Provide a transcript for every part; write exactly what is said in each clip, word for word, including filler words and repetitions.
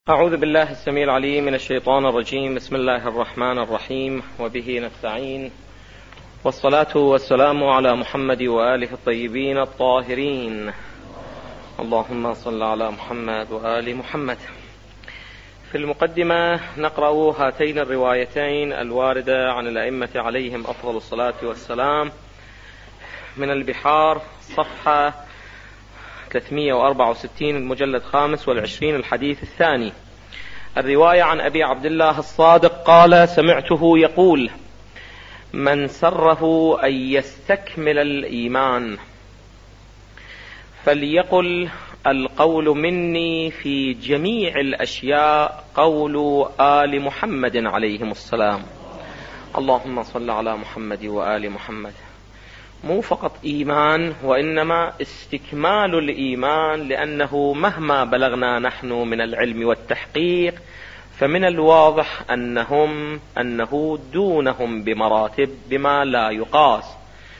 أعوذ بالله السميع العليم من الشيطان الرجيم. بسم الله الرحمن الرحيم، وبه نستعين، والصلاة والسلام على محمد وآله الطيبين الطاهرين. اللهم صل على محمد وآل محمد. في المقدمة نقرأ هاتين الروايتين الواردة عن الأئمة عليهم أفضل الصلاة والسلام من البحار، صفحة ثلاثمائة وأربعة وستين، المجلد خامس والعشرين، الحديث الثاني. الرواية عن أبي عبد الله الصادق قال: سمعته يقول: من سره أن يستكمل الإيمان فليقل القول مني في جميع الأشياء قول آل محمد عليهم السلام. اللهم صل على محمد وآل محمد. مو فقط إيمان، وإنما استكمال الإيمان، لأنه مهما بلغنا نحن من العلم والتحقيق فمن الواضح أنهم أنه دونهم بمراتب بما لا يقاس.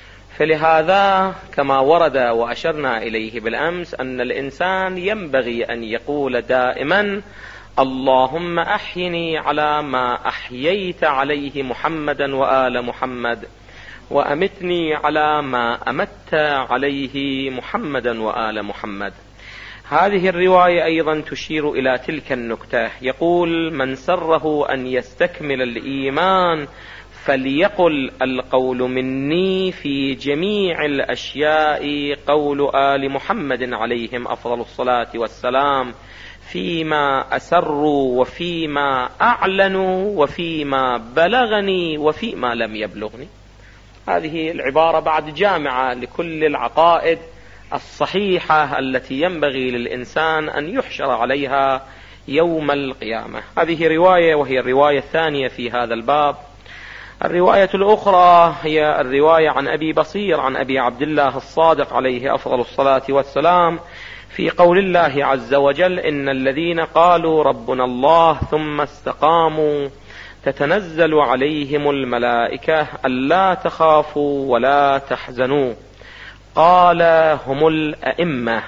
فلهذا كما ورد وأشرنا إليه بالأمس أن الإنسان ينبغي أن يقول دائما: اللهم أحيني على ما أحييت عليه محمدا وآل محمد، وأمتني على ما أمت عليه محمدا وآل محمد. هذه الرواية أيضا تشير إلى تلك النكتة. يقول: من سره أن يستكمل الإيمان فليقل القول مني في جميع الأشياء قول آل محمد عليهم أفضل الصلاة والسلام، فيما أسروا وفيما أعلنوا وفيما بلغني وفيما لم يبلغني. هذه العبارة بعد جامعة لكل العقائد الصحيحة التي ينبغي للإنسان أن يحشر عليها يوم القيامة. هذه رواية، وهي الرواية الثانية في هذا الباب. الرواية الأخرى هي الرواية عن أبي بصير عن أبي عبد الله الصادق عليه أفضل الصلاة والسلام في قول الله عز وجل: إن الذين قالوا ربنا الله ثم استقاموا تتنزل عليهم الملائكة ألا تخافوا ولا تحزنوا. قال: هم الأئمة.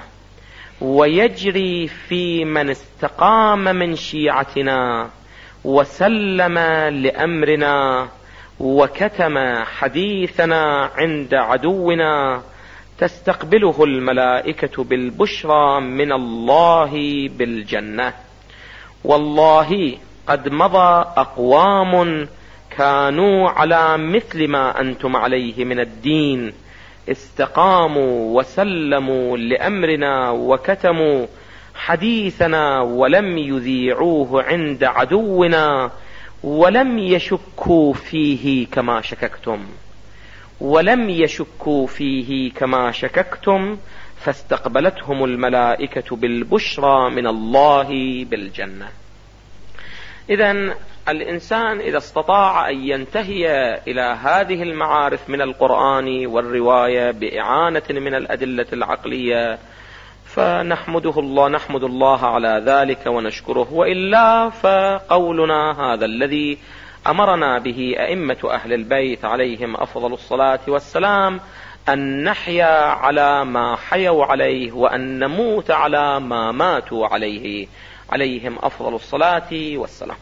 ويجري في من استقام من شيعتنا وسلم لأمرنا وكتم حديثنا عند عدونا تستقبله الملائكة بالبشرى من الله بالجنة. والله قد مضى أقوام كانوا على مثل ما أنتم عليه من الدين، استقاموا وسلموا لأمرنا وكتموا حديثنا ولم يذيعوه عند عدونا، ولم يشكوا فيه كما شككتم ولم يشكوا فيه كما شككتم فاستقبلتهم الملائكة بالبشرى من الله بالجنة. إذن الإنسان إذا استطاع أن ينتهي إلى هذه المعارف من القرآن والرواية بإعانة من الأدلة العقلية فنحمده الله نحمد الله على ذلك ونشكره، وإلا فقولنا هذا الذي أمرنا به أئمة أهل البيت عليهم أفضل الصلاة والسلام، أن نحيا على ما حيوا عليه وأن نموت على ما ماتوا عليه عليهم أفضل الصلاة والسلام.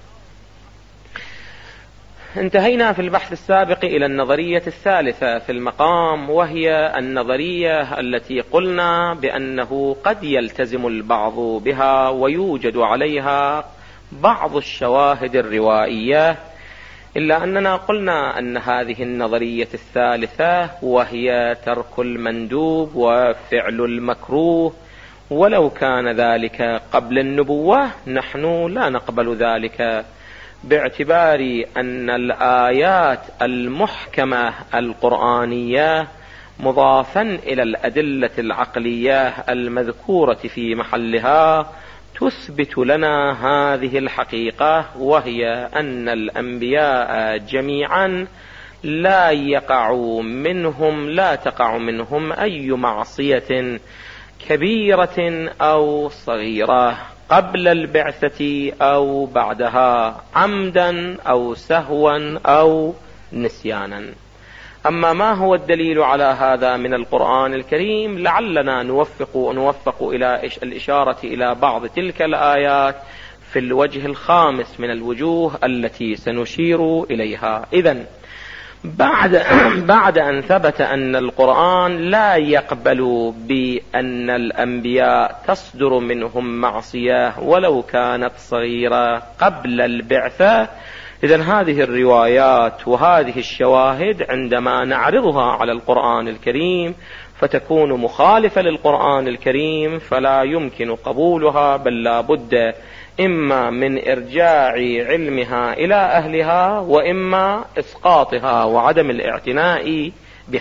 انتهينا في البحث السابق إلى النظرية الثالثة في المقام، وهي النظرية التي قلنا بأنه قد يلتزم البعض بها ويوجد عليها بعض الشواهد الروائية، إلا أننا قلنا أن هذه النظرية الثالثة وهي ترك المندوب وفعل المكروه، ولو كان ذلك قبل النبوة نحن لا نقبل ذلك، باعتبار أن الآيات المحكمة القرآنية مضافا إلى الأدلة العقلية المذكورة في محلها تثبت لنا هذه الحقيقة، وهي أن الأنبياء جميعا لا يقع منهم لا تقع منهم أي معصية كبيرة أو صغيرة قبل البعثة أو بعدها، عمدا أو سهوا أو نسيانا. أما ما هو الدليل على هذا من القرآن الكريم؟ لعلنا نوفق نوفق إلى الإشارة إلى بعض تلك الآيات في الوجه الخامس من الوجوه التي سنشير إليها. إذن بعد, بعد أن ثبت أن القرآن لا يقبل بأن الأنبياء تصدر منهم معصية ولو كانت صغيرة قبل البعثة، إذن هذه الروايات وهذه الشواهد عندما نعرضها على القرآن الكريم فتكون مخالفة للقرآن الكريم، فلا يمكن قبولها، بل لا بد إما من إرجاع علمها إلى أهلها وإما إسقاطها وعدم الاعتناء بها.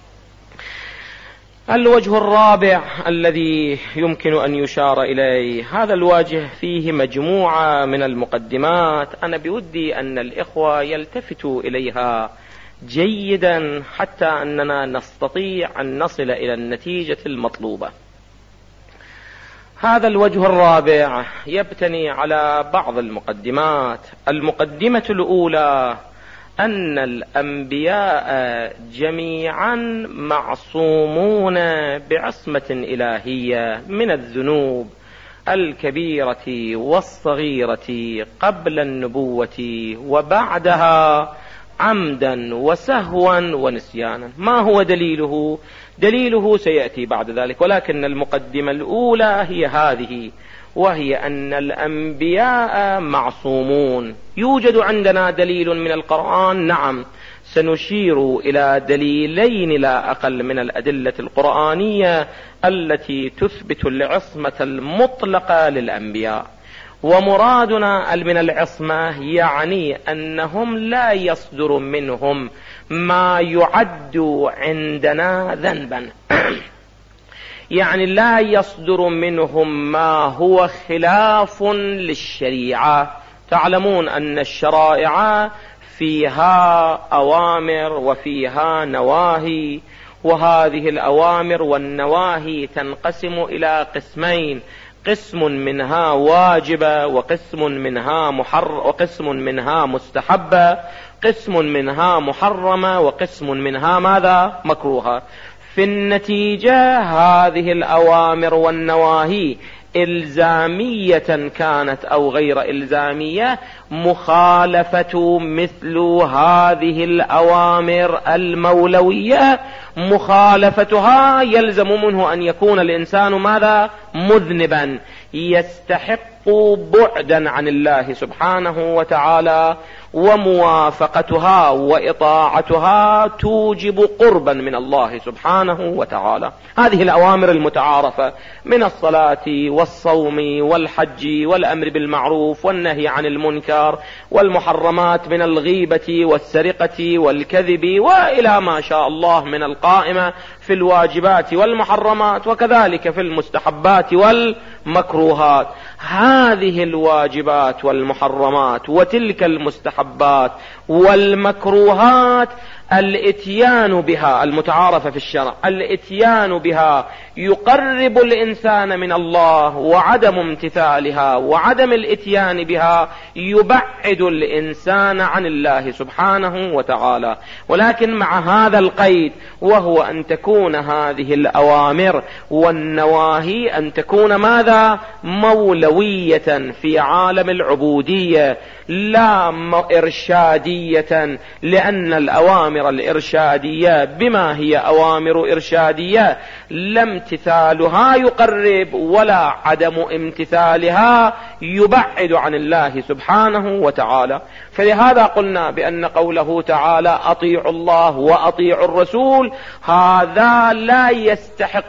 الوجه الرابع الذي يمكن أن يشار إليه، هذا الوجه فيه مجموعة من المقدمات أنا بودي أن الإخوة يلتفتوا إليها جيدا حتى أننا نستطيع أن نصل إلى النتيجة المطلوبة. هذا الوجه الرابع يبتني على بعض المقدمات. المقدمة الأولى أن الأنبياء جميعا معصومون بعصمة إلهية من الذنوب الكبيرة والصغيرة قبل النبوة وبعدها عمدا وسهوا ونسيانا. ما هو دليله؟ دليله سيأتي بعد ذلك، ولكن المقدمة الأولى هي هذه، وهي أن الأنبياء معصومون. يوجد عندنا دليل من القرآن؟ نعم، سنشير إلى دليلين لا أقل من الأدلة القرآنية التي تثبت العصمة المطلقة للأنبياء. ومرادنا من العصمة يعني أنهم لا يصدر منهم ما يعد عندنا ذنبا، يعني لا يصدر منهم ما هو خلاف للشريعة. تعلمون أن الشرائع فيها أوامر وفيها نواهي، وهذه الأوامر والنواهي تنقسم إلى قسمين، قسم منها واجبة وقسم منها محر وقسم منها مستحبة، قسم منها محرمة وقسم منها ماذا؟ مكروهة. في النتيجة هذه الأوامر والنواهي إلزامية كانت أو غير إلزامية، مخالفة مثل هذه الأوامر المولوية مخالفتها يلزم منه أن يكون الإنسان ماذا؟ مذنبا، يستحق بعدا عن الله سبحانه وتعالى، وموافقتها وإطاعتها توجب قربا من الله سبحانه وتعالى. هذه الأوامر المتعارفة من الصلاة والصوم والحج والأمر بالمعروف والنهي عن المنكر، والمحرمات من الغيبة والسرقة والكذب، وإلى ما شاء الله من القائمة في الواجبات والمحرمات، وكذلك في المستحبات والمكروهات. هذه الواجبات والمحرمات وتلك المستحبات والمكروهات الاتيان بها المتعارفة في الشرع، الاتيان بها يقرب الإنسان من الله، وعدم امتثالها وعدم الاتيان بها يبعد الإنسان عن الله سبحانه وتعالى. ولكن مع هذا القيد، وهو أن تكون هذه الأوامر والنواهي أن تكون ماذا؟ مولوية في عالم العبودية لا إرشادية، لأن الأوامر الإرشادية بما هي أوامر إرشادية لا امتثالها يقرب ولا عدم امتثالها يبعد عن الله سبحانه وتعالى. فلهذا قلنا بأن قوله تعالى أطيعوا الله وأطيعوا الرسول هذا لا يستحق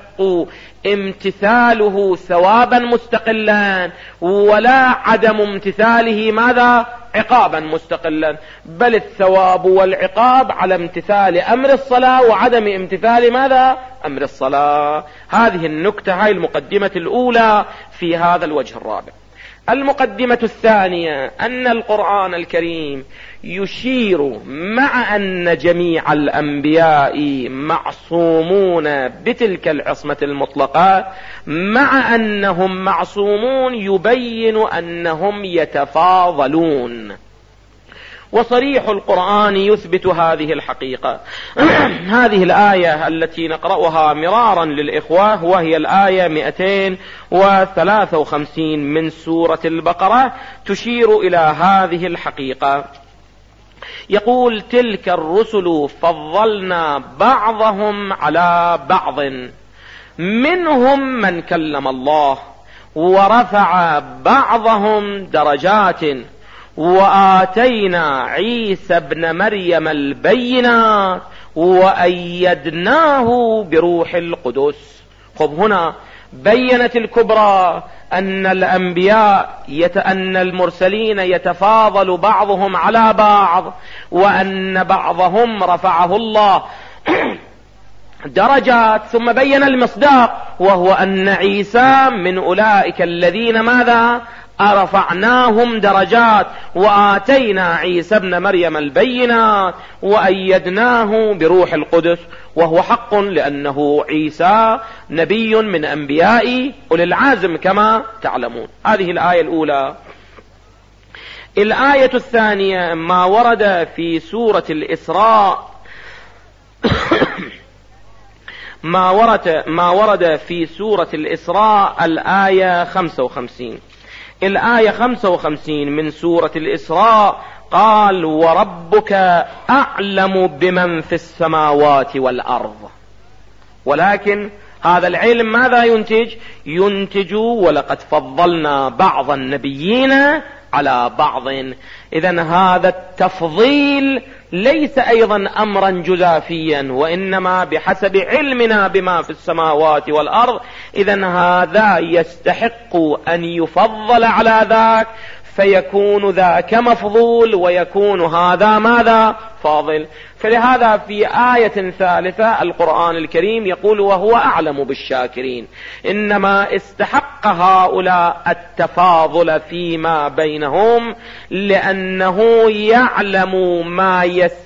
امتثاله ثوابا مستقلا، ولا عدم امتثاله ماذا؟ عقابا مستقلا، بل الثواب والعقاب على امتثال أمر الصلاة وعدم امتثال ماذا؟ أمر الصلاة. هذه النكتة، هاي المقدمة الأولى في هذا الوجه الرابع. المقدمة الثانية أن القرآن الكريم يشير مع أن جميع الأنبياء معصومون بتلك العصمة المطلقة، مع أنهم معصومون يبين أنهم يتفاضلون. وصريح القرآن يثبت هذه الحقيقة. هذه الآية التي نقرأها مرارا للإخوة وهي الآية مئتين وثلاثة وخمسين من سورة البقرة تشير إلى هذه الحقيقة. يقول: تلك الرسل فضلنا بعضهم على بعض منهم من كلم الله ورفع بعضهم درجات وآتينا عيسى ابن مريم البينات وأيدناه بروح القدس. خب هنا بينت الكبرى أن الأنبياء يت... أن المرسلين يتفاضل بعضهم على بعض، وأن بعضهم رفعه الله درجات، ثم بين المصداق وهو أن عيسى من أولئك الذين ماذا؟ أرفعناهم درجات وآتينا عيسى ابن مريم البينات وأيدناه بروح القدس، وهو حق لأنه عيسى نبي من أنبياء أولي العزم كما تعلمون. هذه الآية الأولى. الآية الثانية ما ورد في سورة الإسراء ما ورد ما ورد في سورة الإسراء الآية خمسة وخمسين. الآية خمسة وخمسين من سورة الإسراء قال: وربك أعلم بمن في السماوات والأرض. ولكن هذا العلم ماذا ينتج؟ ينتج ولقد فضلنا بعض النبيين على بعض. إذن هذا التفضيل ليس أيضا أمرا جزافيا، وإنما بحسب علمنا بما في السماوات والأرض. إذن هذا يستحق أن يفضل على ذاك فيكون ذاك مفضول ويكون هذا ماذا؟ فاضل. فلهذا في آية ثالثة القرآن الكريم يقول: وهو أعلم بالشاكرين. إنما استحق هؤلاء التفاضل فيما بينهم لأنه يعلم ما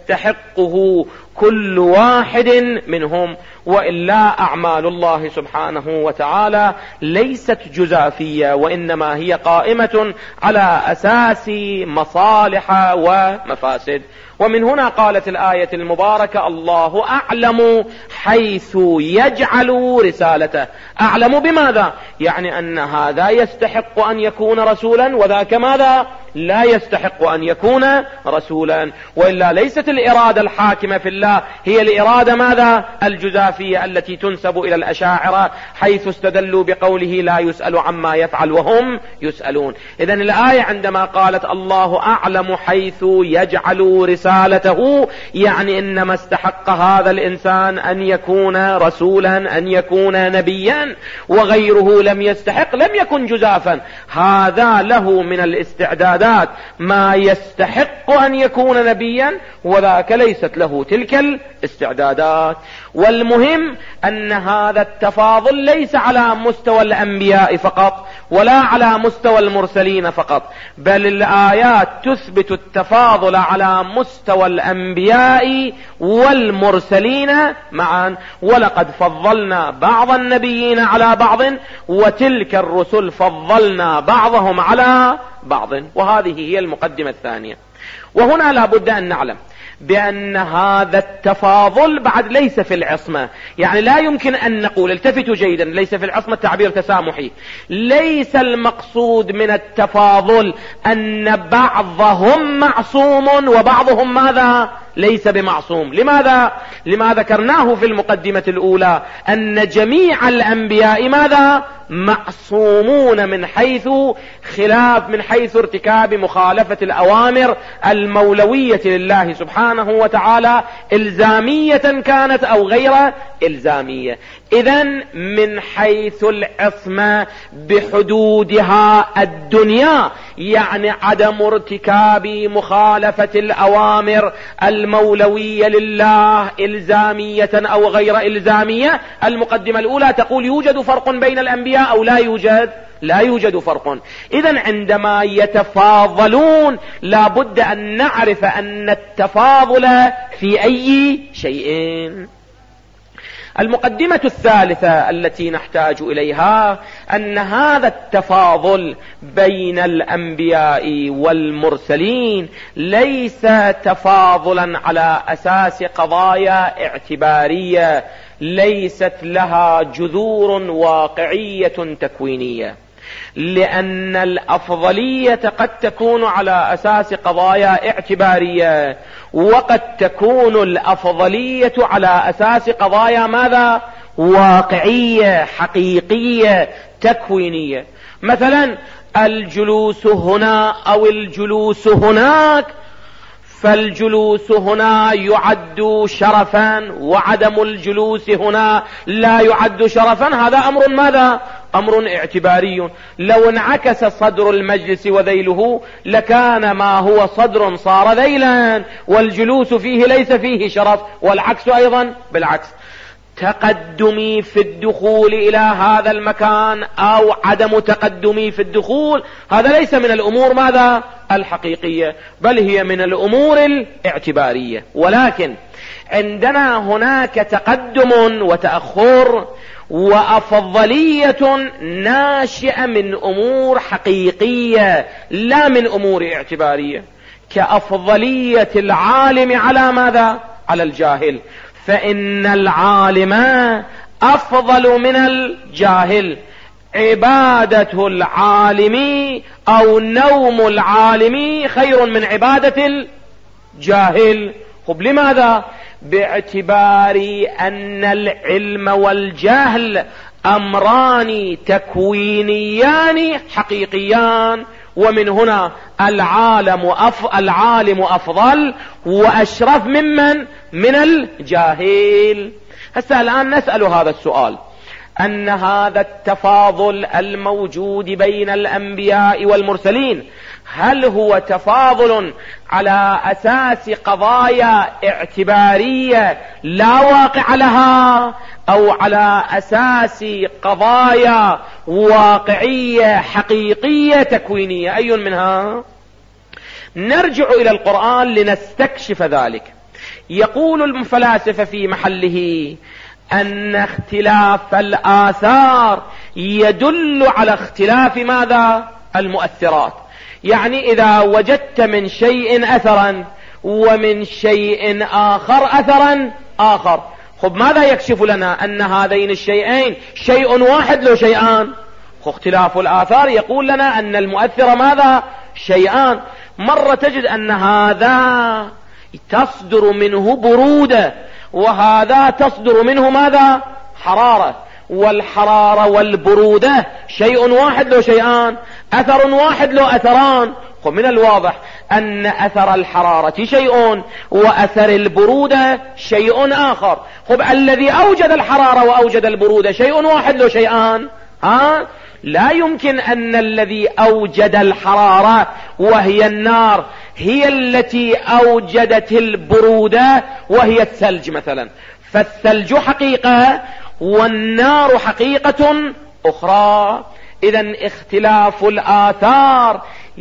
يستحقه كل واحد منهم، وإلا أعمال الله سبحانه وتعالى ليست جزافية، وإنما هي قائمة على أساس مصالح ومفاسد. ومن هنا قالت الآية المباركة: الله أعلم حيث يجعل رسالته. أعلم بماذا؟ يعني أن هذا يستحق أن يكون رسولا وذاك ماذا؟ لا يستحق أن يكون رسولا. وإلا ليست الإرادة الحاكمة في الله هي الإرادة ماذا؟ الجزافية التي تنسب إلى الأشاعرة حيث استدلوا بقوله لا يسأل عما يفعل وهم يسألون. إذن الآية عندما قالت الله أعلم حيث يجعل رسالته يعني إنما استحق هذا الإنسان أن يكون رسولا، أن يكون نبيا، وغيره لم يستحق، لم يكن جزافا. هذا له من الاستعدادات ما يستحق أن يكون نبيا، وذاك ليست له تلك الاستعدادات. والمهم أن هذا التفاضل ليس على مستوى الأنبياء فقط ولا على مستوى المرسلين فقط، بل الآيات تثبت التفاضل على مستوى الأنبياء والمرسلين معا. ولقد فضلنا بعض النبيين على بعض وتلك الرسل فضلنا بعضهم على بعض. وهذه هي المقدمة الثانية. وهنا لا بد أن نعلم بأن هذا التفاضل بعد ليس في العصمة. يعني لا يمكن أن نقول، التفتوا جيدا، ليس في العصمة تعبير تسامحي. ليس المقصود من التفاضل أن بعضهم معصوم وبعضهم ماذا؟ ليس بمعصوم. لماذا؟ لما ذكرناه في المقدمة الأولى أن جميع الأنبياء ماذا؟ معصومون من حيث خلاف من حيث ارتكاب مخالفة الأوامر المولوية لله سبحانه وتعالى، إلزامية كانت أو غير إلزامية. إذن من حيث العصمة بحدودها الدنيا، يعني عدم ارتكاب مخالفة الأوامر المولوية لله إلزامية أو غير إلزامية. المقدمة الأولى تقول يوجد فرق بين الأنبياء أو لا يوجد؟ لا يوجد فرق. إذن عندما يتفاضلون لا بد أن نعرف أن التفاضل في أي شيء. المقدمة الثالثة التي نحتاج إليها أن هذا التفاضل بين الأنبياء والمرسلين ليس تفاضلا على أساس قضايا اعتبارية ليست لها جذور واقعية تكوينية، لأن الأفضلية قد تكون على أساس قضايا اعتبارية، وقد تكون الأفضلية على أساس قضايا ماذا؟ واقعية حقيقية تكوينية. مثلا الجلوس هنا أو الجلوس هناك، فالجلوس هنا يعد شرفا وعدم الجلوس هنا لا يعد شرفا، هذا أمر ماذا؟ أمر اعتباري. لو انعكس صدر المجلس وذيله لكان ما هو صدر صار ذيلا، والجلوس فيه ليس فيه شرف، والعكس أيضا بالعكس. تقدمي في الدخول إلى هذا المكان أو عدم تقدمي في الدخول هذا ليس من الأمور ماذا؟ الحقيقية، بل هي من الأمور الاعتبارية. ولكن عندنا هناك تقدم وتأخر وأفضلية ناشئة من أمور حقيقية لا من أمور اعتبارية، كأفضلية العالم على ماذا؟ على الجاهل، فإن العالم أفضل من الجاهل، عبادة العالم أو نوم العالم خير من عبادة الجاهل. خب لماذا؟ باعتبار أن العلم والجهل أمران تكوينيان حقيقيان، ومن هنا العالم أف... العالم أفضل وأشرف ممن؟ من الجاهل. هسه الآن نسأل هذا السؤال، أن هذا التفاضل الموجود بين الأنبياء والمرسلين هل هو تفاضل على أساس قضايا اعتبارية لا واقع لها، أو على أساس قضايا واقعية حقيقية تكوينية؟ أي منها؟ نرجع إلى القرآن لنستكشف ذلك. يقول الفلاسفة في محله أن اختلاف الآثار يدل على اختلاف ماذا؟ المؤثرات. يعني إذا وجدت من شيء أثرا ومن شيء آخر أثرا آخر، خب ماذا يكشف لنا؟ أن هذين الشيئين شيء واحد لو شيئان. اختلاف الآثار يقول لنا أن المؤثر ماذا؟ شيئان. مرة تجد أن هذا تصدر منه برودة وهذا تصدر منه ماذا؟ حرارة، والحرارة والبرودة شيء واحد لو شيئان، أثر واحد لو أثران. ومن الواضح أن أثر الحرارة شيء وأثر البرودة شيء آخر. خب الذي أوجد الحرارة وأوجد البرودة شيء واحد لو شيئان، ها؟ لا يمكن أن الذي أوجد الحرارة وهي النار هي التي أوجدت البرودة وهي الثلج مثلا، فالثلج حقيقة والنار حقيقة أخرى. إذن اختلاف الآثار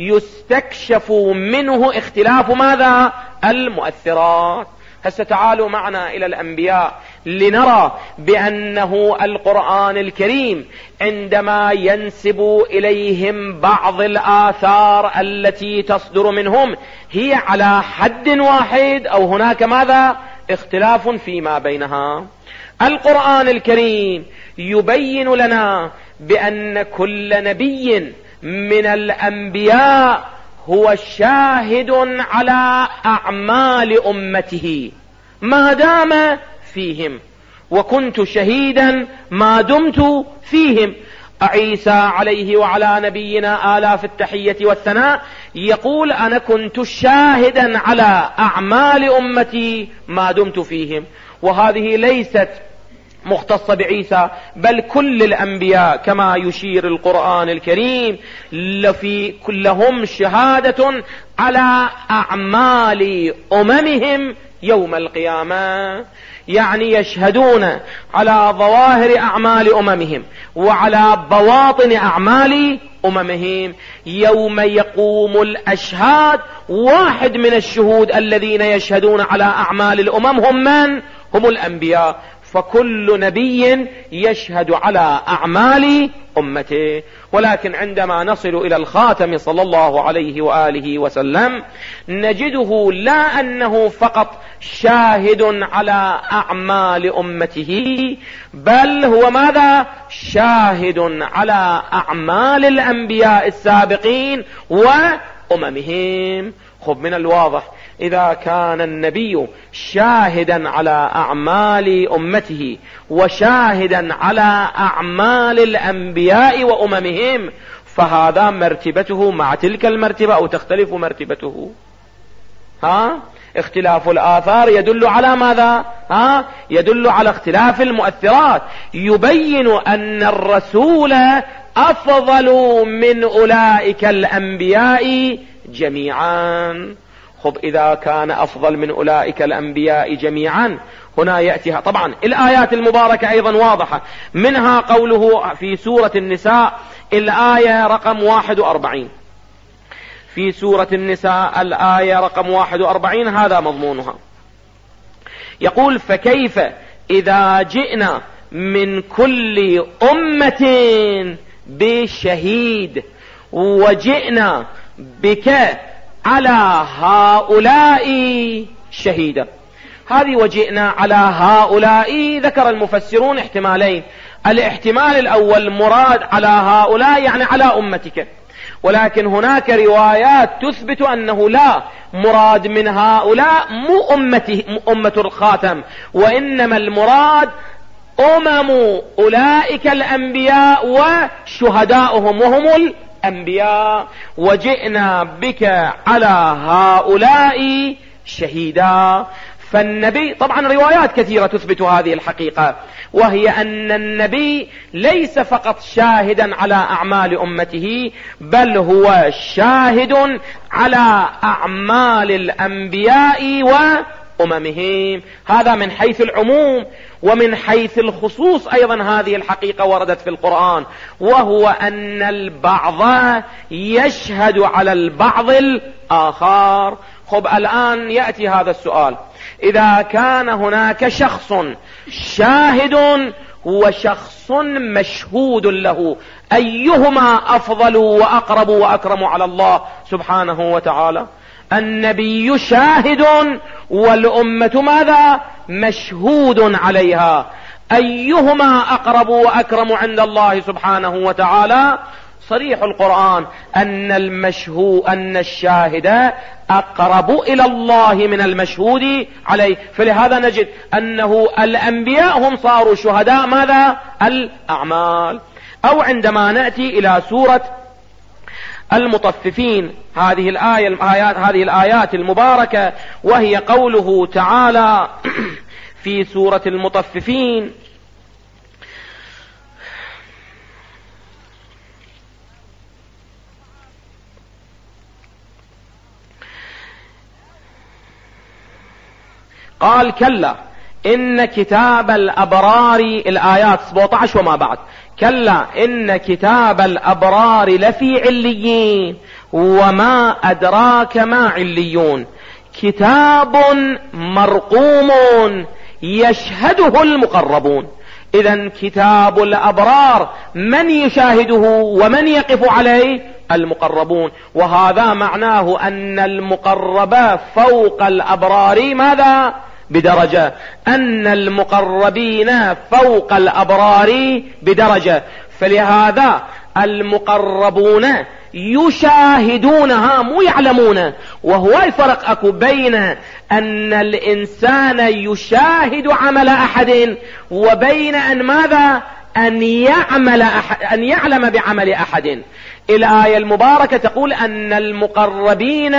يستكشف منه اختلاف ماذا؟ المؤثرات. هسه تعالوا معنا إلى الأنبياء لنرى بأنه القرآن الكريم عندما ينسب إليهم بعض الآثار التي تصدر منهم هي على حد واحد أو هناك ماذا؟ اختلاف فيما بينها. القرآن الكريم يبين لنا بأن كل نبي من الأنبياء هو شاهد على أعمال أمته ما دام فيهم، وكنت شهيدا ما دمت فيهم. عيسى عليه وعلى نبينا آلاف التحية والثناء يقول أنا كنت شاهدا على أعمال أمتي ما دمت فيهم. وهذه ليست مختصة بعيسى بل كل الأنبياء كما يشير القرآن الكريم لفي كلهم شهادة على أعمال أممهم يوم القيامة، يعني يشهدون على ظواهر أعمال أممهم وعلى بواطن أعمال أممهم. يوم يقوم الأشهاد واحد من الشهود الذين يشهدون على أعمال الأمم هم من؟ هم الأنبياء. فكل نبي يشهد على أعمال أمته. ولكن عندما نصل إلى الخاتم صلى الله عليه وآله وسلم نجده لا أنه فقط شاهد على أعمال أمته، بل هو ماذا؟ شاهد على أعمال الأنبياء السابقين وأممهم. خب من الواضح إذا كان النبي شاهدا على أعمال أمته وشاهدا على أعمال الأنبياء وأممهم، فهذا مرتبته مع تلك المرتبة أو تختلف مرتبته؟ ها؟ اختلاف الآثار يدل على ماذا؟ ها؟ يدل على اختلاف المؤثرات، يبين أن الرسول أفضل من أولئك الأنبياء جميعا. خب إذا كان أفضل من أولئك الأنبياء جميعا، هنا يأتيها طبعا الآيات المباركة أيضا واضحة، منها قوله في سورة النساء الآية رقم واحد وأربعين، في سورة النساء الآية رقم واحد وأربعين هذا مضمونها، يقول: فكيف إذا جئنا من كل أمة بشهيد وجئنا بك على هؤلاء شهيدا. هذه وجئنا على هؤلاء ذكر المفسرون احتمالين، الاحتمال الأول مراد على هؤلاء يعني على أمتك، ولكن هناك روايات تثبت أنه لا مراد من هؤلاء مو أمته أمة الخاتم، وإنما المراد أمم أولئك الأنبياء وشهداؤهم وهم الأنبياء. وجئنا بك على هؤلاء شهيدا. فالنبي طبعا روايات كثيرة تثبت هذه الحقيقة، وهي أن النبي ليس فقط شاهدا على أعمال أمته، بل هو شاهد على أعمال الأنبياء وأممهم. هذا من حيث العموم. ومن حيث الخصوص أيضا هذه الحقيقة وردت في القرآن، وهو أن البعض يشهد على البعض الآخر. خب الآن يأتي هذا السؤال: إذا كان هناك شخص شاهد وشخص مشهود له، أيهما أفضل وأقرب وأكرم على الله سبحانه وتعالى؟ النبي شاهد والأمة ماذا؟ مشهود عليها. أيهما أقرب وأكرم عند الله سبحانه وتعالى؟ صريح القرآن أن المشهود أن الشاهد أقرب إلى الله من المشهود عليه. فلهذا نجد أنه الأنبياء هم صاروا شهداء ماذا؟ الأعمال. أو عندما نأتي إلى سورة المطففين، هذه الآية الآيات هذه الآيات المباركة، وهي قوله تعالى في سورة المطففين: قال: كلا إن كتاب الأبرار، الآيات سبعة عشر وما بعد، كلا إن كتاب الأبرار لفي عليين وما أدراك ما عليون، كتاب مرقوم يشهده المقربون. إذن كتاب الأبرار من يشاهده ومن يقف عليه؟ المقربون. وهذا معناه أن المقرب فوق الأبرار ماذا؟ بدرجة، أن المقربين فوق الأبرار بدرجة. فلهذا المقربون يشاهدونها مو يعلمون. وهو الفرق أكو بين أن الإنسان يشاهد عمل أحد وبين أن ماذا؟ أن يعمل أحد، أن يعلم بعمل أحد. الآية المباركة تقول أن المقربين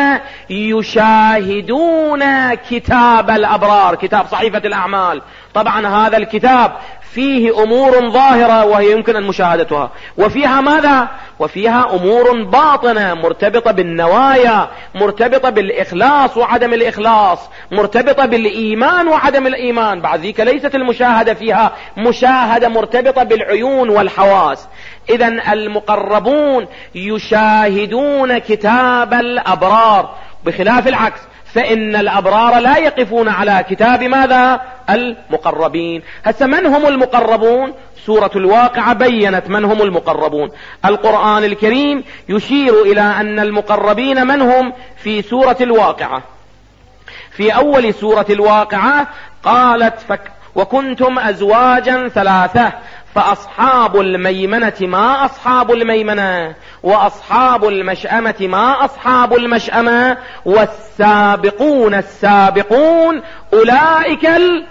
يشاهدون كتاب الأبرار، كتاب صحيفة الأعمال. طبعا هذا الكتاب فيه أمور ظاهرة وهي يمكن أن مشاهدتها، وفيها ماذا؟ وفيها أمور باطنة مرتبطة بالنوايا، مرتبطة بالإخلاص وعدم الإخلاص، مرتبطة بالإيمان وعدم الإيمان. بعد ذلك ليست المشاهدة فيها مشاهدة مرتبطة بالعيون والحواس. إذن المقربون يشاهدون كتاب الأبرار، بخلاف العكس، فإن الأبرار لا يقفون على كتاب ماذا؟ المقربين. هسه من هم المقربون؟ سورة الواقعة بينت من هم المقربون. القرآن الكريم يشير إلى أن المقربين من هم في سورة الواقعة. في أول سورة الواقعة قالت فك وكنتم أزواجا ثلاثة فأصحاب الميمنة ما أصحاب الميمنة وأصحاب المشأمة ما أصحاب المشأمة والسابقون السابقون أولئك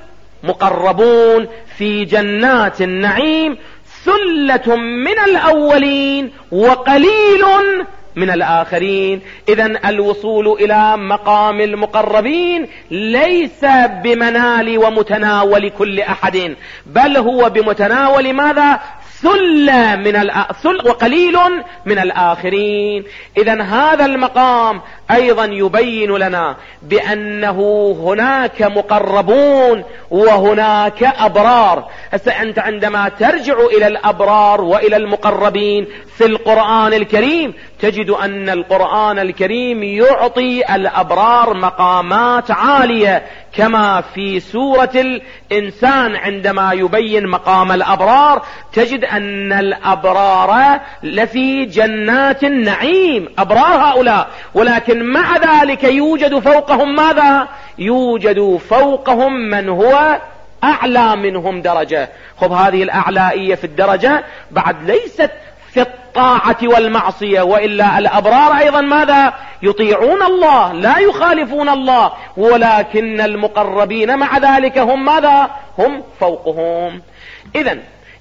المقربون في جنات النعيم ثلة من الأولين وقليل من الآخرين. إذن الوصول إلى مقام المقربين ليس بمنال ومتناول كل أحد، بل هو بمتناول ماذا؟ ثلة من الأ... وقليل من الآخرين. إذن هذا المقام أيضا يبين لنا بأنه هناك مقربون وهناك أبرار. هسه أنت عندما ترجع إلى الأبرار وإلى المقربين في القرآن الكريم تجد أن القرآن الكريم يعطي الأبرار مقامات عالية، كما في سورة الإنسان عندما يبين مقام الأبرار تجد أن الأبرار لفي جنات النعيم، أبرار هؤلاء، ولكن مع ذلك يوجد فوقهم ماذا؟ يوجد فوقهم من هو أعلى منهم درجة. خب هذه الأعلائية في الدرجة بعد ليست في الطاعة والمعصية، وإلا الأبرار أيضا ماذا؟ يطيعون الله لا يخالفون الله، ولكن المقربين مع ذلك هم ماذا؟ هم فوقهم. إذن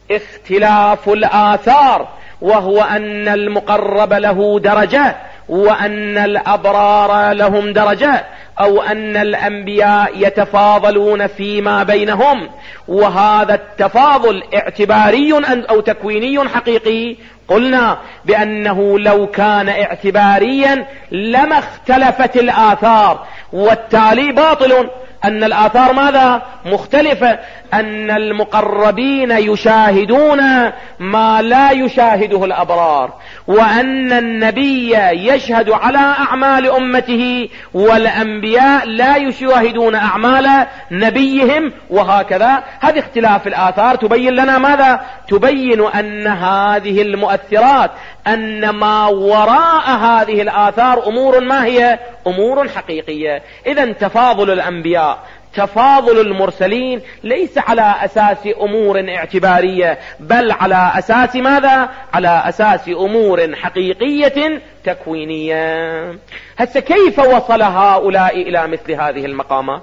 اختلاف الآثار، وهو أن المقرب له درجة وأن الأبرار لهم درجة، أو أن الأنبياء يتفاضلون فيما بينهم، وهذا التفاضل اعتباري أو تكويني حقيقي. قلنا بأنه لو كان اعتباريا لما اختلفت الآثار، والتالي باطل أن الآثار ماذا؟ مختلفة. أن المقربين يشاهدون ما لا يشاهده الأبرار، وأن النبي يشهد على أعمال أمته، والأنبياء لا يشاهدون أعمال نبيهم، وهكذا. هذه اختلاف الآثار تبين لنا ماذا؟ تبين أن هذه المؤثرات، أن ما وراء هذه الآثار أمور ما هي؟ أمور حقيقية. إذن تفاضل الأنبياء تفاضل المرسلين ليس على أساس أمور اعتبارية، بل على أساس ماذا؟ على أساس أمور حقيقية تكوينية. هسه كيف وصل هؤلاء إلى مثل هذه المقامات؟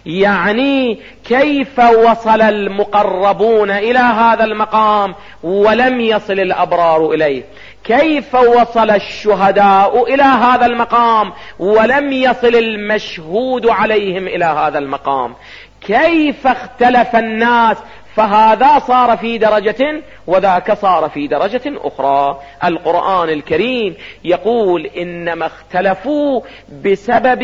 يعني كيف وصل المقربون إلى هذا المقام ولم يصل الأبرار إليه؟ كيف وصل الشهداء إلى هذا المقام ولم يصل المشهود عليهم إلى هذا المقام؟ كيف اختلف الناس فهذا صار في درجة وذاك صار في درجة أخرى؟ القرآن الكريم يقول إنما اختلفوا بسبب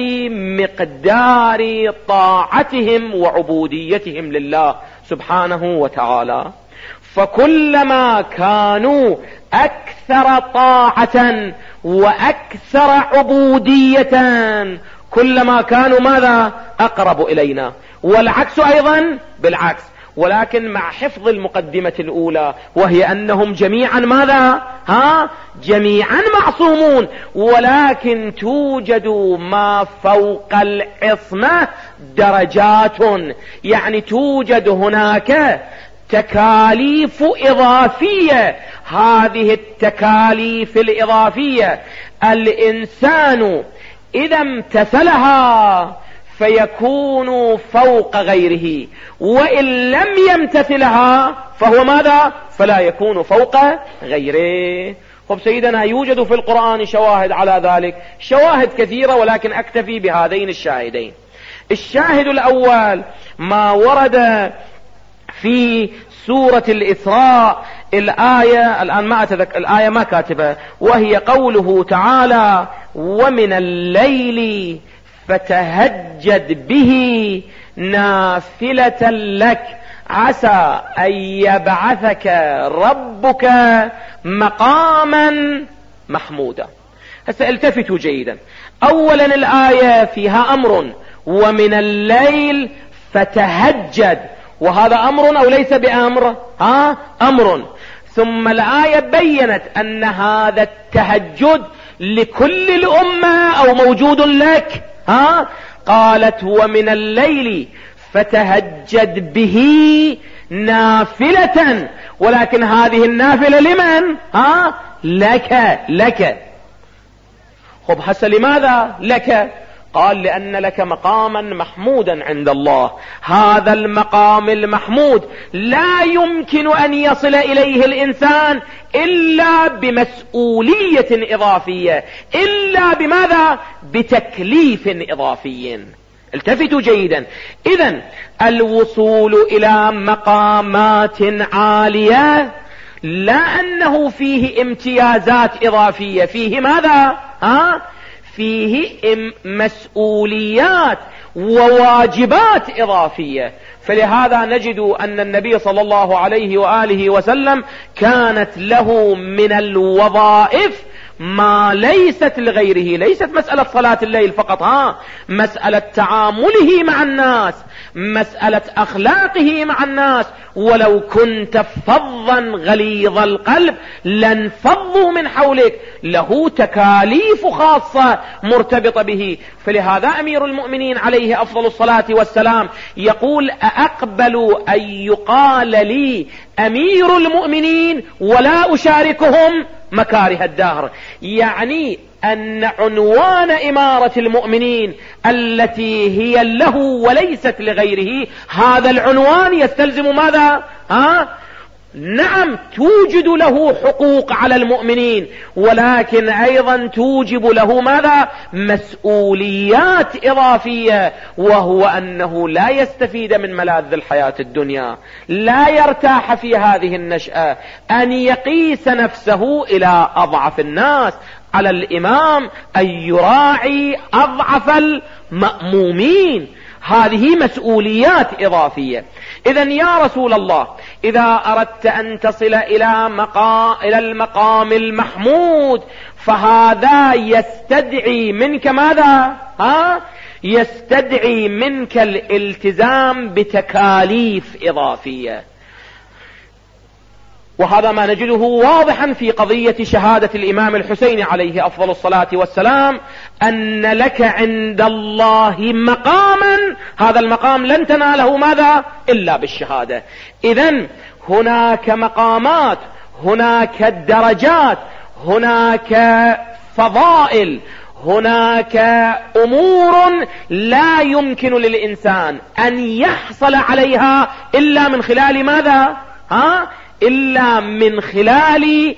مقدار طاعتهم وعبوديتهم لله سبحانه وتعالى. فكلما كانوا أكثر طاعة وأكثر عبودية كلما كانوا ماذا؟ أقرب إلينا، والعكس أيضا بالعكس، ولكن مع حفظ المقدمة الأولى، وهي أنهم جميعا ماذا؟ ها؟ جميعا معصومون، ولكن توجد ما فوق العصمة درجات، يعني توجد هناك تكاليف إضافية. هذه التكاليف الإضافية الإنسان إذا امتثلها فيكون فوق غيره، وإن لم يمتثلها فهو ماذا؟ فلا يكون فوق غيره. طب سيدنا يوجد في القرآن شواهد على ذلك، شواهد كثيرة، ولكن أكتفي بهذين الشاهدين. الشاهد الأول ما ورد في سورة الإسراء، الآية الآن ما أتذكر الآية ما كاتبها، وهي قوله تعالى: ومن الليل فتهجد به نافلة لك عسى أن يبعثك ربك مقاما محمودا. هسه التفتوا جيدا. أولا الآية فيها أمر: ومن الليل فتهجد، وهذا أمر أو ليس بأمر؟ ها أمر. ثم الآية بيّنت أن هذا التهجد لكل الأمة أو موجود لك. ها قالت ومن الليل فتهجد به نافلة، ولكن هذه النافلة لمن؟ ها لك. لك. خب هسه لماذا لك؟ قال لأن لك مقاما محمودا عند الله. هذا المقام المحمود لا يمكن أن يصل إليه الإنسان إلا بمسؤولية إضافية، إلا بماذا؟ بتكليف إضافي. التفتوا جيدا. إذن الوصول إلى مقامات عالية لا أنه فيه امتيازات إضافية، فيه ماذا؟ ها؟ فيه مسؤوليات وواجبات إضافية. فلهذا نجد أن النبي صلى الله عليه وآله وسلم كانت له من الوظائف ما ليست لغيره. ليست مسألة صلاة الليل فقط، ها مسألة تعامله مع الناس، مسألة أخلاقه مع الناس. ولو كنت فظا غليظ القلب لانفضوا من حولك. له تكاليف خاصة مرتبطة به. فلهذا أمير المؤمنين عليه أفضل الصلاة والسلام يقول أأقبل أن يقال لي أمير المؤمنين ولا أشاركهم مكاره الدهر. يعني أن عنوان إمارة المؤمنين التي هي له وليست لغيره، هذا العنوان يستلزم ماذا؟ ها؟ نعم توجد له حقوق على المؤمنين، ولكن أيضا توجب له ماذا؟ مسؤوليات إضافية، وهو أنه لا يستفيد من ملاذ الحياة الدنيا، لا يرتاح في هذه النشأة، أن يقيس نفسه إلى أضعف الناس. على الإمام أن يراعي أضعف المأمومين. هذه مسؤوليات إضافية. إذن يا رسول الله إذا أردت أن تصل إلى مقام إلى المقام المحمود فهذا يستدعي منك ماذا؟ ها؟ يستدعي منك الالتزام بتكاليف إضافية. وهذا ما نجده واضحا في قضية شهادة الإمام الحسين عليه أفضل الصلاة والسلام، أن لك عند الله مقاما، هذا المقام لن تناله ماذا؟ إلا بالشهادة. إذن هناك مقامات، هناك درجات، هناك فضائل، هناك أمور لا يمكن للإنسان أن يحصل عليها إلا من خلال ماذا؟ ها؟ إلا من خلال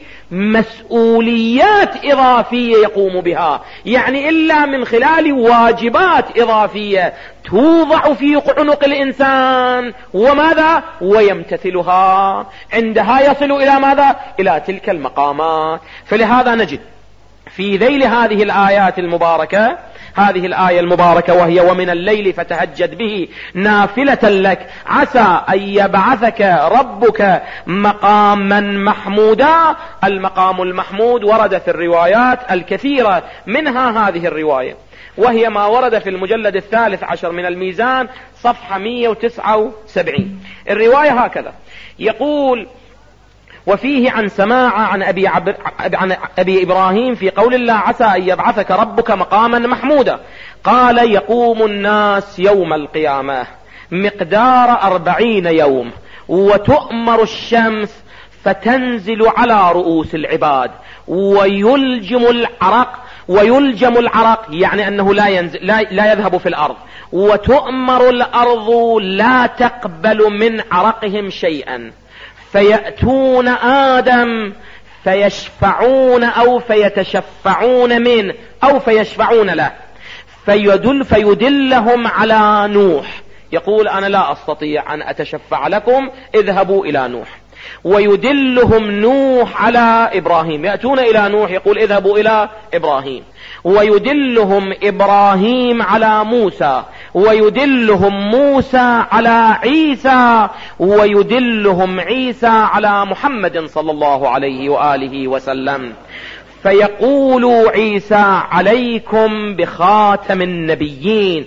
مسؤوليات إضافية يقوم بها، يعني إلا من خلال واجبات إضافية توضع في عنق الإنسان وماذا؟ ويمتثلها. عندها يصل إلى ماذا؟ إلى تلك المقامات. فلهذا نجد في ذيل هذه الآيات المباركة، هذه الآية المباركة وهي ومن الليل فتهجد به نافلة لك عسى أن يبعثك ربك مقاما محمودا. المقام المحمود ورد في الروايات الكثيرة، منها هذه الرواية وهي ما ورد في المجلد الثالث عشر من الميزان صفحة مئة وتسعة وسبعين. الرواية هكذا يقول: وفيه عن سماعة عن أبي, عب... عن أبي إبراهيم في قول الله عسى أن يبعثك ربك مقاما محمودا، قال: يقوم الناس يوم القيامة مقدار أربعين يوم، وتؤمر الشمس فتنزل على رؤوس العباد، ويلجم العرق ويلجم العرق يعني أنه لا, ينزل لا, لا يذهب في الأرض، وتؤمر الأرض لا تقبل من عرقهم شيئا، فيأتون آدم فيشفعون أو فيتشفعون منه أو فيشفعون له، فيدل فيدلهم على نوح، يقول أنا لا أستطيع أن أتشفع لكم، اذهبوا إلى نوح. ويدلهم نوح على إبراهيم، يأتون إلى نوح يقول اذهبوا إلى إبراهيم. ويدلهم إبراهيم على موسى، ويدلهم موسى على عيسى، ويدلهم عيسى على محمد صلى الله عليه وآله وسلم. فيقول عيسى: عليكم بخاتم النبيين،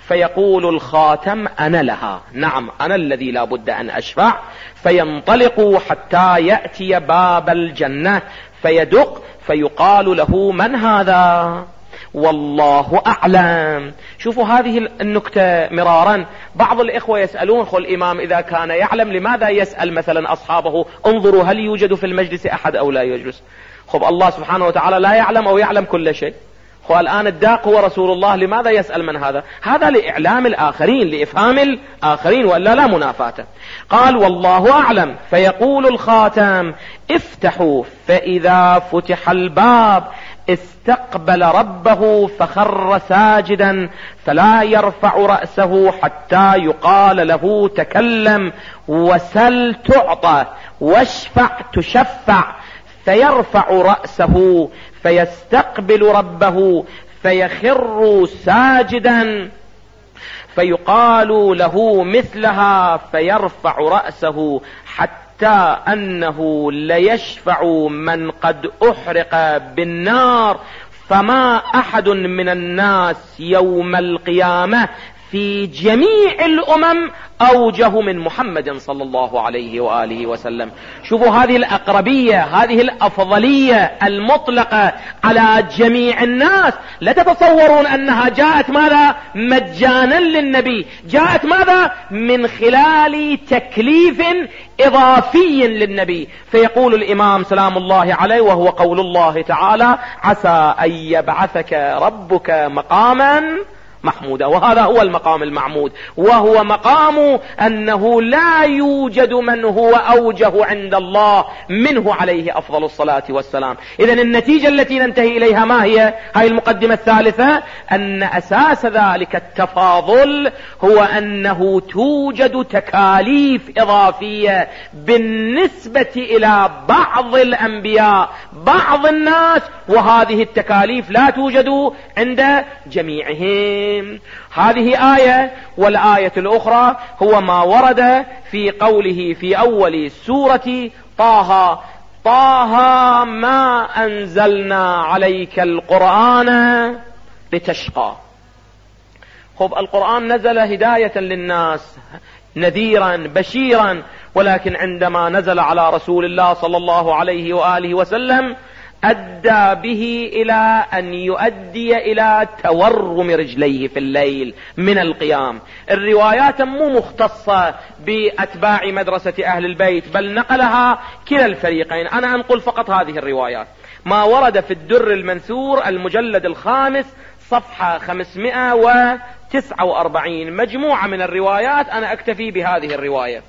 فيقول الخاتم أنا لها، نعم أنا الذي لا بد أن أشفع. فينطلق حتى يأتي باب الجنة فيدق فيقال له من هذا؟ والله أعلم. شوفوا هذه النكتة مرارا. بعض الإخوة يسألون خل الإمام إذا كان يعلم لماذا يسأل مثلا أصحابه انظروا هل يوجد في المجلس أحد أو لا يجلس؟ خب الله سبحانه وتعالى لا يعلم أو يعلم كل شيء؟ خب الآن الداق هو رسول الله، لماذا يسأل من هذا؟ هذا لإعلام الآخرين، لإفهام الآخرين، وإلا لا منافاة. قال والله أعلم. فيقول الخاتم افتحوا، فإذا فتح الباب استقبل ربه فخر ساجدا فلا يرفع رأسه حتى يقال له تكلم وسل تعطى واشفع تشفع، فيرفع رأسه فيستقبل ربه فيخر ساجدا فيقال له مثلها فيرفع رأسه حتى أنه ليشفع من قد أحرق بالنار، فما أحد من الناس يوم القيامة في جميع الأمم أوجه من محمد صلى الله عليه وآله وسلم. شوفوا هذه الأقربية، هذه الأفضلية المطلقة على جميع الناس. لا تتصورون أنها جاءت ماذا؟ مجانا للنبي، جاءت ماذا؟ من خلال تكليف إضافي للنبي. فيقول الإمام سلام الله عليه وهو قول الله تعالى عسى أن يبعثك ربك مقاما محمودا، وهذا هو المقام المعمود، وهو مقام أنه لا يوجد من هو أوجه عند الله منه عليه أفضل الصلاة والسلام. إذن النتيجة التي ننتهي إليها ما هي؟ هاي المقدمة الثالثة، أن أساس ذلك التفاضل هو أنه توجد تكاليف إضافية بالنسبة إلى بعض الأنبياء بعض الناس، وهذه التكاليف لا توجد عند جميعهم. هذه آية. والآية الأخرى هو ما ورد في قوله في أول سورة طه طه ما أنزلنا عليك القرآن لتشقى. خب القرآن نزل هداية للناس نذيرا بشيرا، ولكن عندما نزل على رسول الله صلى الله عليه وآله وسلم أدى به إلى أن يؤدي إلى تورم رجليه في الليل من القيام. الروايات مو مختصة بأتباع مدرسة أهل البيت، بل نقلها كلا الفريقين. أنا أنقل فقط هذه الروايات. ما ورد في الدر المنثور المجلد الخامس صفحة خمسمائة وتسعة وأربعين، مجموعة من الروايات، أنا أكتفي بهذه الرواية.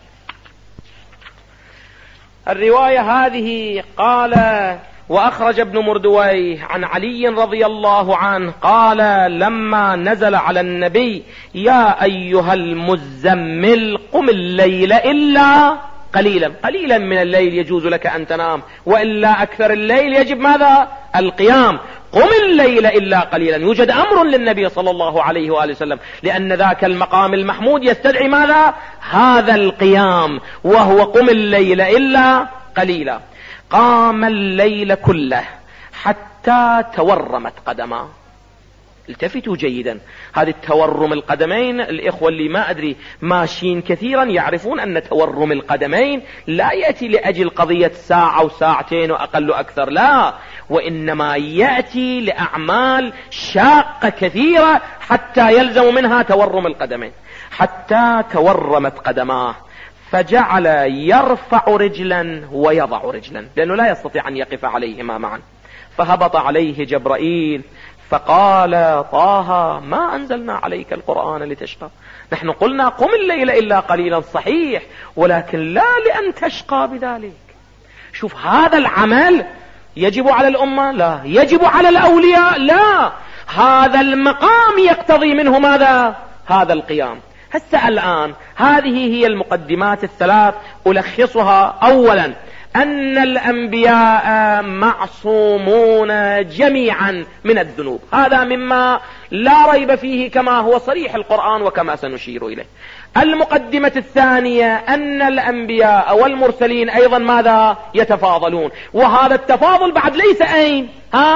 الرواية هذه قال وأخرج ابن مردويه عن علي رضي الله عنه قال لما نزل على النبي يا أيها المزمل قم الليل إلا قليلا، قليلا من الليل يجوز لك أن تنام، وإلا أكثر الليل يجب ماذا؟ القيام. قم الليل إلا قليلا، يوجد أمر للنبي صلى الله عليه وآله وسلم، لأن ذاك المقام المحمود يستدعي ماذا؟ هذا القيام، وهو قم الليل إلا قليلا. قام الليل كله حتى تورمت قدماه. التفتوا جيدا، هذه التورم القدمين، الإخوة اللي ما أدري ماشيين كثيرا يعرفون أن تورم القدمين لا يأتي لأجل قضية ساعة وساعتين وأقل أكثر، لا، وإنما يأتي لأعمال شاقة كثيرة حتى يلزم منها تورم القدمين. حتى تورمت قدماه فجعل يرفع رجلا ويضع رجلا، لأنه لا يستطيع أن يقف عليهما معا. فهبط عليه جبرائيل فقال طه ما أنزلنا عليك القرآن لتشقى، نحن قلنا قم الليل إلا قليلا، صحيح، ولكن لا لأن تشقى بذلك. شوف هذا العمل يجب على الأمة؟ لا. يجب على الأولياء؟ لا. هذا المقام يقتضي منه ماذا؟ هذا القيام. هسه الآن هذه هي المقدمات الثلاث ألخصها. أولا أن الأنبياء معصومون جميعا من الذنوب، هذا مما لا ريب فيه كما هو صريح القرآن وكما سنشير إليه. المقدمة الثانية أن الأنبياء والمرسلين أيضا ماذا؟ يتفاضلون، وهذا التفاضل بعد ليس أين؟ ها؟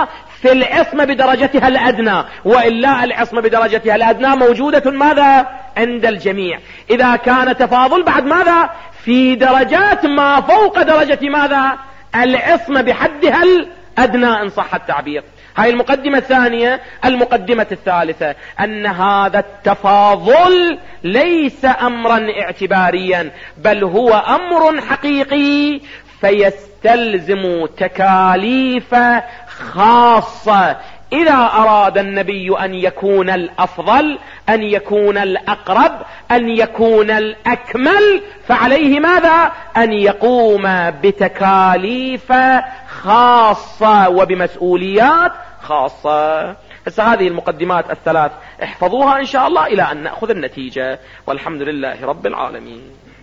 في العصمة بدرجتها الأدنى، وإلا العصمة بدرجتها الأدنى موجودة ماذا عند الجميع. إذا كان تفاضل بعد ماذا في درجات ما فوق درجة ماذا العصمة بحدها الأدنى إن صح التعبير. هاي المقدمة الثانية. المقدمة الثالثة أن هذا التفاضل ليس أمرا اعتباريا، بل هو أمر حقيقي، فيستلزم تكاليف خاصة. إذا أراد النبي أن يكون الأفضل، أن يكون الأقرب، أن يكون الأكمل، فعليه ماذا أن يقوم بتكاليف خاصة وبمسؤوليات خاصة. بس هذه المقدمات الثلاث احفظوها إن شاء الله إلى أن نأخذ النتيجة، والحمد لله رب العالمين.